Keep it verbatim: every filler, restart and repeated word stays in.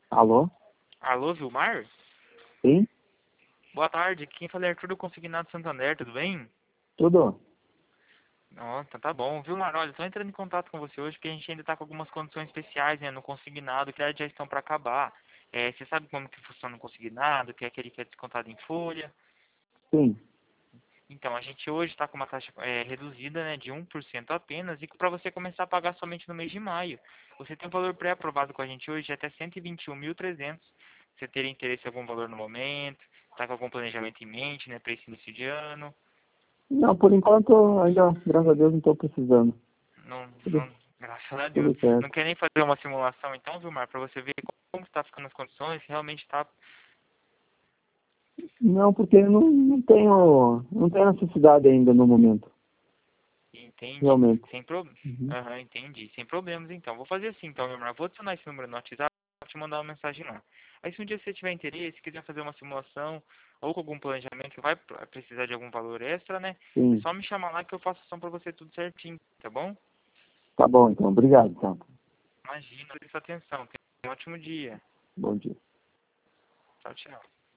Alô? Alô, Vilmar? Sim? Boa tarde, quem fala é Arthur do Consignado Santander, tudo bem? Tudo? Nossa, tá bom. Vilmar, olha, estou entrando em contato com você hoje porque a gente ainda está com algumas condições especiais, né, no consignado, que já estão para acabar. É, você sabe como que funciona o consignado, que é aquele que é descontado em folha? Sim. Então, a gente hoje está com uma taxa é, reduzida, né, de um por cento apenas, e para você começar a pagar somente no mês de maio. Você tem um valor pré-aprovado com a gente hoje de até cento e vinte e um mil e trezentos. Você teria interesse em algum valor no momento? Está com algum planejamento em mente, né, para esse início de ano? Não, por enquanto, ainda, graças a Deus, não estou precisando. Não, Tudo, não, graças a Deus. tudo certo. Não quer nem fazer uma simulação então, Vilmar, para você ver como está ficando as condições, se realmente está... Não, porque não, não tenho, não tenho necessidade ainda no momento, Entende? realmente. Sem problema. Uhum. Aham, entendi. Sem problemas então. Vou fazer assim então, Vilmar. Vou adicionar esse número no WhatsApp e te mandar uma mensagem lá. Aí se um dia você tiver interesse, quiser fazer uma simulação ou com algum planejamento que vai pre- precisar de algum valor extra, né? É Sim. só me chamar lá que eu faço ação para você tudo certinho, tá bom? Tá bom, então. Obrigado, então. Imagina, agradeço a atenção. Tenha um ótimo dia. Bom dia. Tchau, tchau.